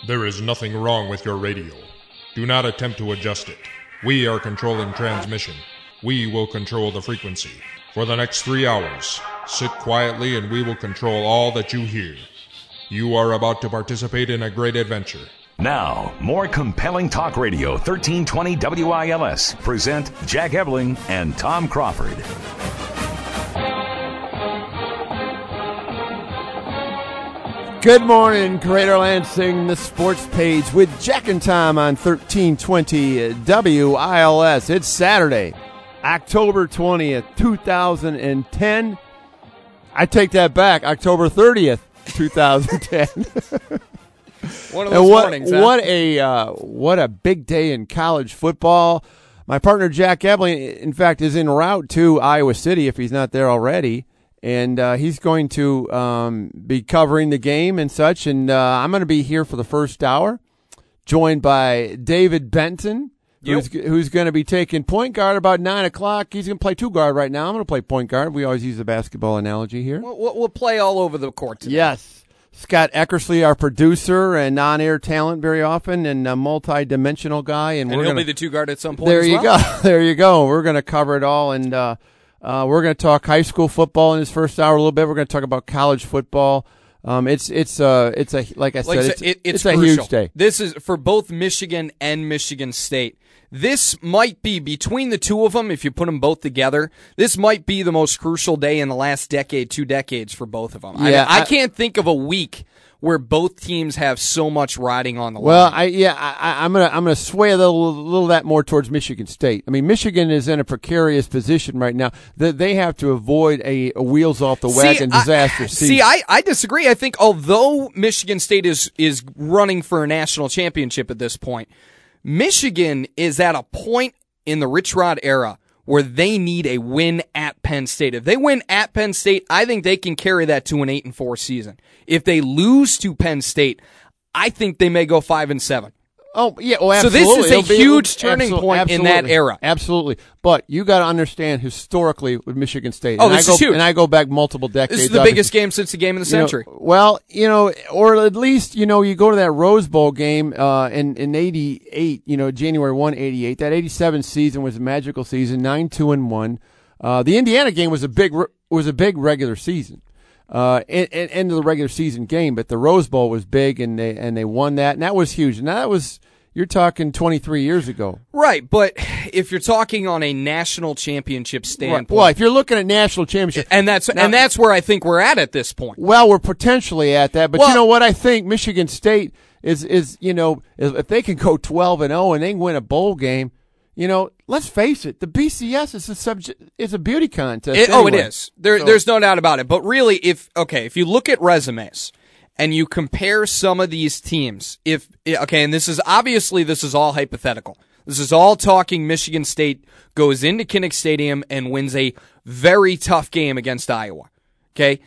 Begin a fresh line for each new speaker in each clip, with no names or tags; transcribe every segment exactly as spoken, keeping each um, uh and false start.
There is nothing wrong with your radio. Do not attempt to adjust it. We are controlling transmission. We will control the frequency. For the next three hours, sit quietly and we will control all that you hear. You are about to participate in a great adventure.
Now, more compelling talk radio, thirteen twenty W I L S. Present Jack Ebling and Tom Crawford.
Good morning, Greater Lansing, the sports page with Jack and Tom on thirteen twenty W I L S. It's Saturday, October twentieth, two thousand ten. I take that back, October thirtieth, two thousand ten.
One of those
what,
mornings, huh?
What a, uh, what a big day in college football. My partner, Jack Ebling, in fact, is en route to Iowa City if he's not there already. And uh, he's going to um, be covering the game and such. And uh, I'm going to be here for the first hour, joined by David Benton,
Yep.
who's, who's going to be taking point guard about nine o'clock. He's going to play two guard right now. I'm going to play point guard. We always use the basketball analogy here.
We'll, we'll play all over the court today.
Yes. Scott Eckersley, our producer and on-air talent very often, and a multi-dimensional guy. And,
And
we're
he'll
gonna,
be the two guard at some point
There
as
you
well.
go. There you go. We're going to cover it all, and uh, uh, we're going to talk high school football in this first hour a little bit. We're going to talk about college football. Um, it's it's uh it's a like I said,
Like I
it's,
said, it, it's,
it's a
crucial.
huge day.
This is for both Michigan and Michigan State. This might be, between the two of them, if you put them both together, this might be the most crucial day in the last decade, two decades for both of them.
Yeah,
I, I,
I-
can't think of a week where both teams have so much riding on the
Well,
line.
I yeah, I, I'm gonna I'm gonna sway a little, little that more towards Michigan State. I mean, Michigan is in a precarious position right now that they have to avoid a, a wheels off the wagon
see,
disaster
I,
season.
See, I, I disagree. I think although Michigan State is is running for a national championship at this point, Michigan is at a point in the Rich Rod era where they need a win at Penn State. If they win at Penn State, I think they can carry that to an eight and four season. If they lose to Penn State, I think they may go five and seven.
Oh yeah, well,
So
absolutely.
this is a
It'll be-
huge turning
absol-
point in that
absolutely.
era.
Absolutely, but you got to understand historically with Michigan State.
Oh,
and
this
I go,
is huge.
And I go back multiple decades.
This is the
obviously.
biggest game since the game of the
You know,
century.
well, you know, or at least, you know, you go to that Rose Bowl game uh, in in eighty-eight, you know, January first, eighty-eight. That eighty-seven season was a magical season, nine two and one. Uh, the Indiana game was a big was a big regular season, uh, and, and end of the regular season game. But the Rose Bowl was big, and they and they won that, and that was huge. And that was, you're talking twenty-three years ago.
Right, but if you're talking on a national championship standpoint,
Well, if you're looking at national championship,
and that's
Now-
and that's where I think we're at at this point.
well, we're potentially at that. But
Well-
you know what? I think Michigan State is is you know if if they can go twelve and zero and they can win a bowl game, you know, let's face it, the B C S is a subject, it's a beauty contest.
It- oh, it
anyway.
is. There,
So-
there's no doubt about it. But really, if okay, if you look at resumes and you compare some of these teams, if okay, and this is obviously this is all hypothetical. This is all talking. Michigan State goes into Kinnick Stadium and wins a very tough game against Iowa. Okay,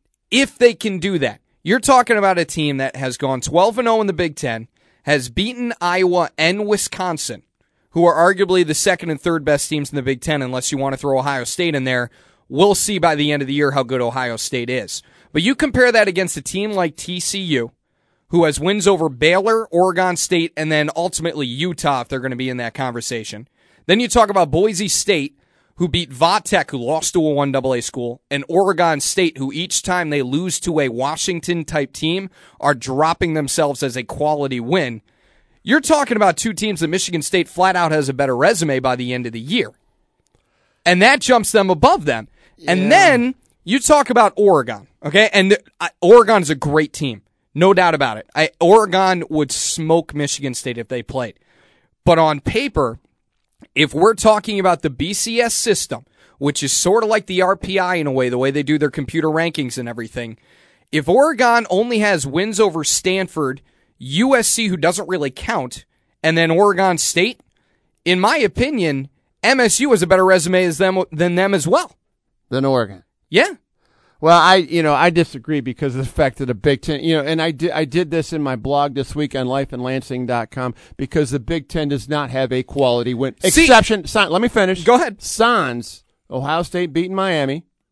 if they can do that, you're talking about a team that has gone twelve and zero in the Big Ten, has beaten Iowa and Wisconsin, who are arguably the second and third best teams in the Big Ten, unless you want to throw Ohio State in there. We'll see by the end of the year how good Ohio State is. But you compare that against a team like T C U, who has wins over Baylor, Oregon State, and then ultimately Utah, if they're going to be in that conversation. Then you talk about Boise State, who beat Va-Tech, who lost to a one double A school, and Oregon State, who each time they lose to a Washington-type team are dropping themselves as a quality win. You're talking about two teams that Michigan State flat out has a better resume by the end of the year. And that jumps them above them.
Yeah.
And then you talk about Oregon, okay? And uh, Oregon is a great team. No doubt about it. I, Oregon would smoke Michigan State if they played. But on paper, if we're talking about the B C S system, which is sort of like the R P I in a way, the way they do their computer rankings and everything, if Oregon only has wins over Stanford, U S C, who doesn't really count, and then Oregon State, in my opinion, M S U has a better resume as them than them as well.
Than Oregon.
Yeah.
Well, I you know I disagree because of the fact that the Big Ten, you know, and I did I did this in my blog this week on life in lansing dot com because the Big Ten does not have a quality win.
See-
Exception. Son, let me finish.
Go ahead.
Sans, Ohio State beating Miami.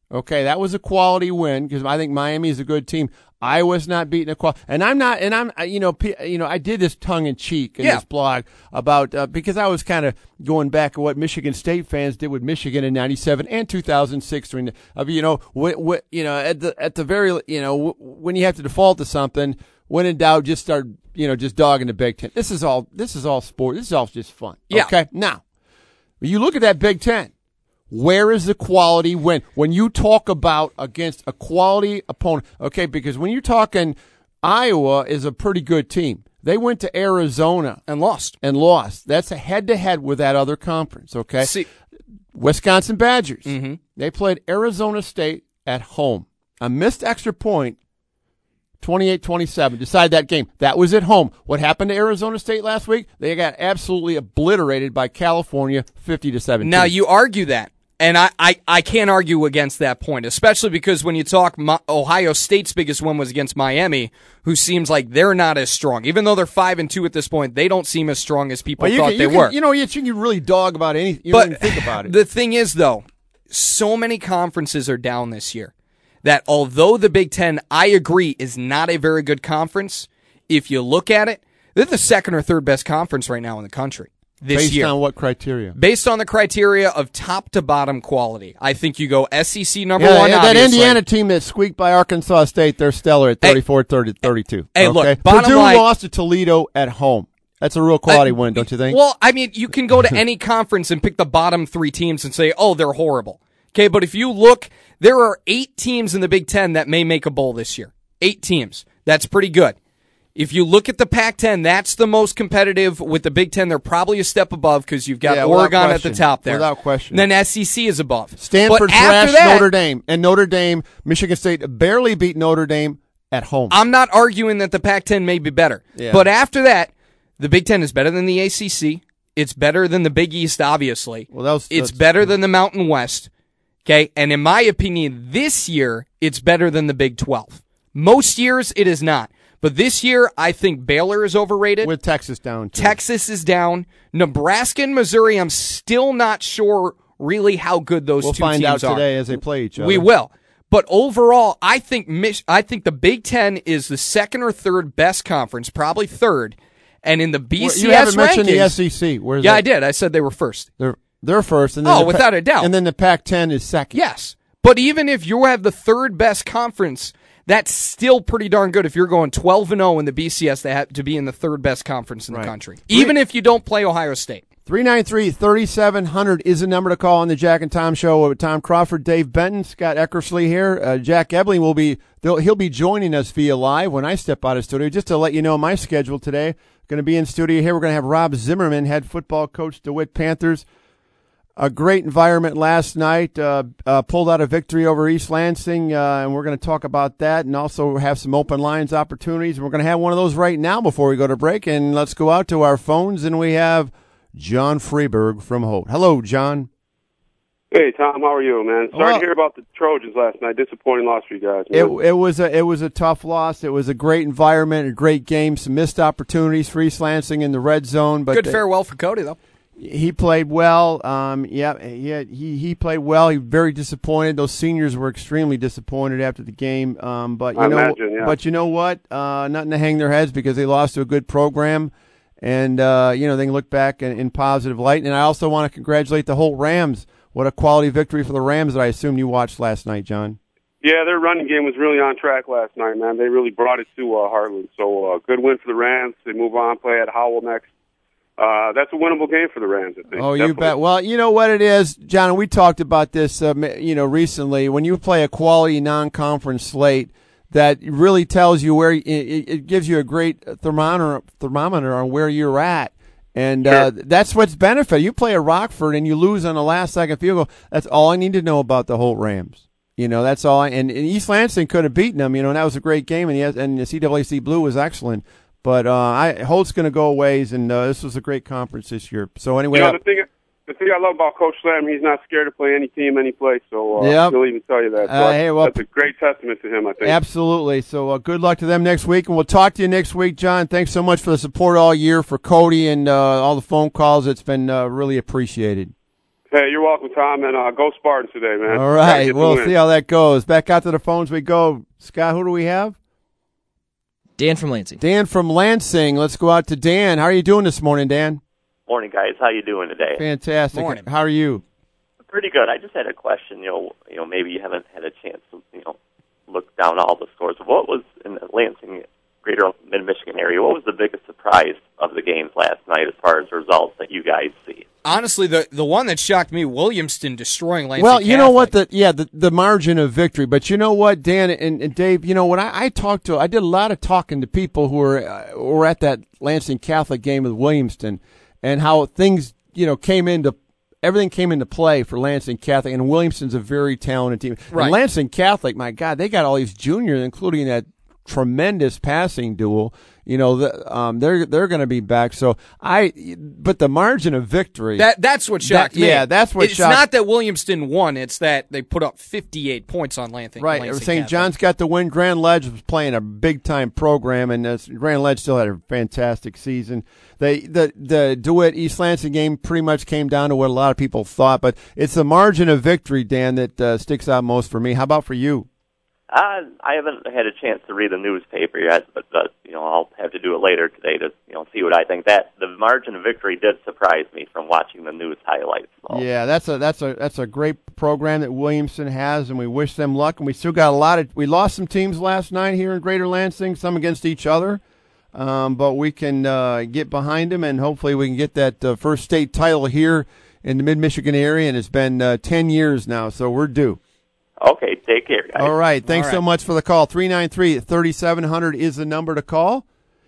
Okay, that was a quality win because I think Miami is a good team. Iowa's not beating a quality, and I'm not, and I'm, you know, you know, I did this tongue in cheek in
yeah.
this blog about uh, because I was kind of going back at what Michigan State fans did with Michigan in ninety-seven and two thousand six. During the, uh, you know, what, what, you know, at the at the very, you know, w- when you have to default to something, when in doubt, just start, you know, just dogging the Big Ten. This is all, this is all sport. This is all just fun.
Yeah.
Okay, now you look at that Big Ten. Where is the quality win? When you talk about against a quality opponent, okay, because when you're talking Iowa is a pretty good team. They went to Arizona
and lost.
And lost. That's a head-to-head with that other conference, okay?
See,
Wisconsin Badgers.
Mm-hmm.
They played Arizona State at home. A missed extra point, twenty-eight twenty-seven, decide that game. That was at home. What happened to Arizona State last week? They got absolutely obliterated by California, fifty to seventeen.
Now, you argue that. And I, I, I can't argue against that point, especially because when you talk My, Ohio State's biggest win was against Miami, who seems like they're not as strong. Even though they're five and two at this point, they don't seem as strong as people
well,
thought
can,
they
you
were.
Can, you know, you can really dog about anything. You
but
don't even think about it.
The thing is, though, so many conferences are down this year that although the Big Ten, I agree, is not a very good conference, if you look at it, they're the second or third best conference right now in the country. This
Based
year.
on what criteria?
Based on the criteria of top to bottom quality. I think you go S E C number
yeah,
one,
yeah, that
obviously.
Indiana team that squeaked by Arkansas State, they're stellar at thirty-four thirty, thirty-two.
Hey,
okay?
look, bottom
Purdue
line,
lost to Toledo at home. That's a real quality
uh,
win, don't you think?
Well, I mean, you can go to any conference and pick the bottom three teams and say, oh, they're horrible. Okay, but if you look, there are eight teams in the Big Ten that may make a bowl this year. Eight teams. That's pretty good. If you look at the Pac ten, that's the most competitive. With the Big Ten, they're probably a step above because you've got
yeah,
Oregon at the top there.
Without question.
And then S E C is above.
Stanford
but after
thrashed
that,
Notre Dame. And Notre Dame, Michigan State barely beat Notre Dame at home.
I'm not arguing that the Pac ten may be better.
Yeah.
But after that, the Big Ten is better than the A C C. It's better than the Big East, obviously.
Well, that was,
it's better than the Mountain West. Okay, and in my opinion, this year, it's better than the Big twelve. Most years, it is not. But this year, I think Baylor is overrated.
With Texas down, too.
Texas is down. Nebraska and Missouri, I'm still not sure really how good those
we'll
two teams are.
We'll find out today as they play each other.
We will. But overall, I think Mich- I think the Big Ten is the second or third best conference, probably third. And in the B C S
you haven't
rankings,
mentioned the S E C. Where's
yeah,
that?
I did. I said they were first.
They're they're first. And then
oh,
the
without
pa-
a doubt.
And then the Pac ten is second.
Yes. But even if you have the third best conference, that's still pretty darn good if you're going twelve and oh in the B C S to, have to be in the third best conference in
right.
the country, even if you don't play Ohio State.
three nine three, three seven zero zero is the number to call on the Jack and Tom Show with Tom Crawford, Dave Benton, Scott Eckersley here. Uh, Jack Ebling will be he'll be joining us via live when I step out of studio. Just to let you know my schedule today, going to be in studio here. We're going to have Rob Zimmerman, head football coach, DeWitt Panthers. A great environment last night. Uh, uh, pulled out a victory over East Lansing, uh, and we're going to talk about that and also have some open lines opportunities. And we're going to have one of those right now before we go to break. And let's go out to our phones, and we have John Freeberg from Holt. Hello, John.
Hey, Tom. How are you, man? Sorry
well,
to hear about the Trojans last night. Disappointing loss for you guys.
It,
Man.
it was a it was a tough loss. It was a great environment, a great game. Some missed opportunities for East Lansing in the red zone, but
Good
they,
farewell for Cody, though.
He played well. Um, yeah, yeah, he he played well. He was very disappointed. Those seniors were extremely disappointed after the game. Um, but you
I
know,
imagine, yeah.
but you know what? Uh, nothing to hang their heads because they lost to a good program, and uh, you know they can look back in, in positive light. And I also want to congratulate the whole Rams. What a quality victory for the Rams that I assume you watched last night, John.
Yeah, their running game was really on track last night, man. They really brought it to uh, Heartland. So uh, good win for the Rams. They move on, play at Howell next. Uh, that's a winnable game for the Rams, I think.
Oh,
Definitely.
you bet. Well, you know what it is, John, and we talked about this, uh, you know, recently. When you play a quality non-conference slate, that really tells you where it, it gives you a great thermometer thermometer on where you're at, and
sure.
uh, that's what's benefit. You play a Rockford and you lose on the last second field goal. That's all I need to know about the Holt Rams. You know, that's all. I, and, and East Lansing could have beaten them. You know, and that was a great game, and the, and the C W C Blue was excellent. But uh, I, Holt's going to go a ways, and uh, this was a great conference this year. So anyway,
you know, the thing, the thing I love about Coach Slam, he's not scared to play any team, any place. So uh,
yep.
he'll even tell you that. So
uh, hey, well,
that's a great testament to him, I think.
Absolutely. So uh, good luck to them next week, and we'll talk to you next week, John. Thanks so much for the support all year for Cody and uh, all the phone calls. It's been uh, really appreciated.
Hey, you're welcome, Tom, and uh, go Spartans today, man.
All right, we'll see how that goes. Back out to the phones we go. Scott, who do we have?
Dan from Lansing.
Dan from Lansing. Let's go out to Dan. How are you doing this morning, Dan?
Morning, guys. How you doing today?
Fantastic.
Morning.
How are you?
Pretty good. I just had a question. You know, you know, maybe you haven't had a chance to, you know, look down all the scores. What was in the Lansing, Greater Mid-Michigan area? What was the biggest surprise of the games last night as far as results that you guys see?
Honestly, the the one that shocked me, Williamston destroying Lansing
Well, you
Catholic.
know what? The yeah, the, the margin of victory. But you know what, Dan and, and Dave. You know when I, I talked to, I did a lot of talking to people who were uh, were at that Lansing Catholic game with Williamston, and how things you know came into everything came into play for Lansing Catholic. And Williamston's a very talented team.
Right.
And Lansing Catholic, my God, they got all these juniors, including that tremendous passing duel. You know, the, um, they're they're going to be back. So I, but the margin of victory.
That that's what shocked
that,
me.
Yeah, that's what
it's
shocked.
not that Williamston won; it's that they put up fifty-eight points on Lansing.
Right,
Lansing
Saint
Catholic.
John's got the win. Grand Ledge was playing a big time program, and uh, Grand Ledge still had a fantastic season. They the the DeWitt East Lansing game pretty much came down to what a lot of people thought, but it's the margin of victory, Dan, that uh, sticks out most for me. How about for you?
Uh, I haven't had a chance to read the newspaper yet, but, but you know, I'll have to do it later today to you know see what I think. That the margin of victory did surprise me from watching the news highlights. So.
Yeah, that's a that's a that's a great program that Williamson has, and we wish them luck. And we still got a lot of we lost some teams last night here in Greater Lansing, some against each other, um, but we can uh, get behind them, and hopefully we can get that uh, first state title here in the Mid-Michigan area. And it's been uh, ten years now, so we're due.
Okay, take care, guys.
All right. Thanks
All right.
so much for the call. three nine three, three seven zero zero is the number to call.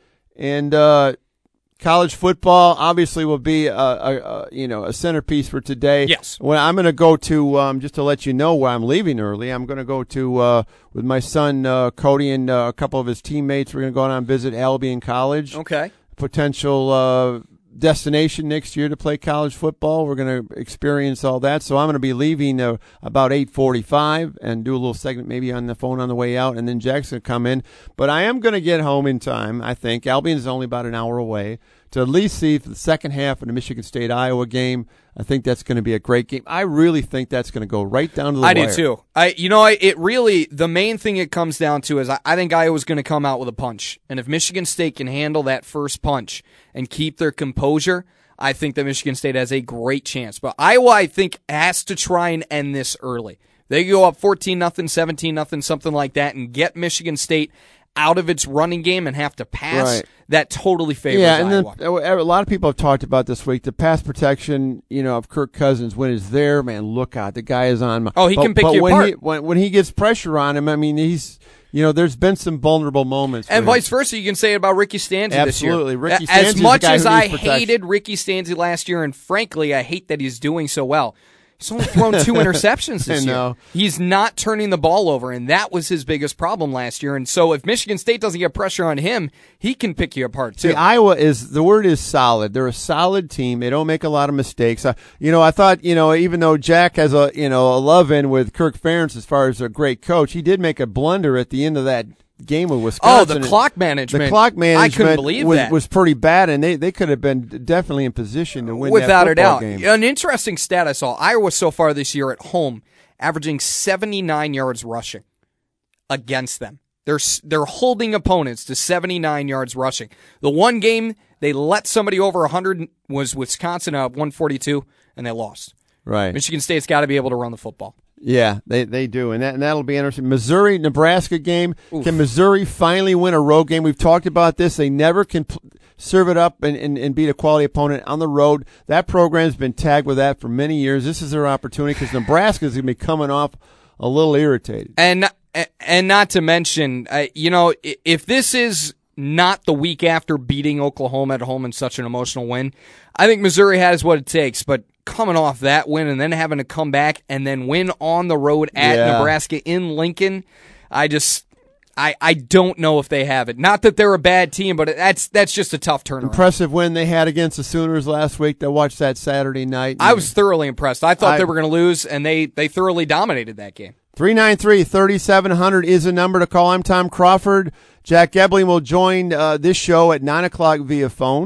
And uh, college football obviously will be a, a, a you know a centerpiece for today.
Yes.
Well, I'm going to go to um, just to let you know where I'm leaving early. I'm going to go to uh, with my son uh, Cody and uh, a couple of his teammates. We're going to go down and visit Albion College.
Okay.
Potential uh, destination next year to play college football. We're going to experience all that. So I'm going to be leaving uh, about eight forty-five and do a little segment maybe on the phone on the way out, and then Jack's going to come in. But I am going to get home in time, I think. Albion is only about an hour away to at least see for the second half of the Michigan State-Iowa game. I think that's going to be a great game. I really think that's going to go right down to the
I
wire.
do too. I, you know, I, it really the main thing it comes down to is I, I think Iowa's going to come out with a punch, and if Michigan State can handle that first punch and keep their composure, I think that Michigan State has a great chance. But Iowa, I think, has to try and end this early. They go up fourteen nothing, seventeen nothing, something like that, and get Michigan State out of its running game and have to pass.
Right.
That totally favors
Yeah, and
Iowa.
then a lot of people have talked about this week the pass protection, you know, of Kirk Cousins when it's there. Man, look out, the guy is on.
Oh, he
but,
can pick
but
you
when
apart.
He, when, when he gets pressure on him, I mean, he's, you know, there's been some vulnerable moments, for
And
him.
vice versa, you can say it about Ricky Stanzi
Absolutely.
this year.
Ricky
As
Stanzi's
much
the guy
as
who
I
needs protection.
hated Ricky Stanzi last year, and frankly, I hate that he's doing so well, he's only thrown two interceptions this
I know.
year. He's not turning the ball over, and that was his biggest problem last year. And so if Michigan State doesn't get pressure on him, he can pick you apart, too.
See, Iowa is, the word is solid. They're a solid team. They don't make a lot of mistakes. Uh, you know, I thought, you know, even though Jack has a, you know, a love in with Kirk Ferentz as far as a great coach, he did make a blunder at the end of that game with Wisconsin.
Oh, the clock management.
The clock management
I couldn't believe
was,
that.
was pretty bad, and they, they could have been definitely in position to win
Without
that
a
football
doubt.
game.
An interesting stat I saw, Iowa so far this year at home, averaging seventy-nine yards rushing against them. They're they're holding opponents to seventy-nine yards rushing. The one game they let somebody over one hundred was Wisconsin at one forty-two, and they lost.
Right.
Michigan State's got to be able to run the football.
Yeah, they they do, and that and that'll be interesting. Missouri Nebraska game. Oof. Can Missouri finally win a road game? We've talked about this. They never can p- serve it up and, and, and beat a quality opponent on the road. That program's been tagged with that for many years. This is their opportunity because Nebraska is going to be coming off a little irritated.
And and not to mention, uh, you know, if this is not the week after beating Oklahoma at home in such an emotional win, I think Missouri has what it takes. But coming off that win and then having to come back and then win on the road at
yeah.
Nebraska in Lincoln, I just I, I don't know if they have it. Not that they're a bad team, but that's that's just a tough turnaround.
Impressive win they had against the Sooners last week. I watched that Saturday night.
I was thoroughly impressed. I thought
I,
they were going to lose, and they, they thoroughly dominated that game.
three nine three, three seven zero zero is a number to call. I'm Tom Crawford. Jack Ebling will join uh, this show at nine o'clock via phone.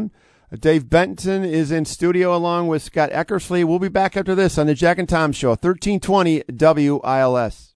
Dave Benton is in studio along with Scott Eckersley. We'll be back after this on the Jack and Tom Show, thirteen twenty W I L S.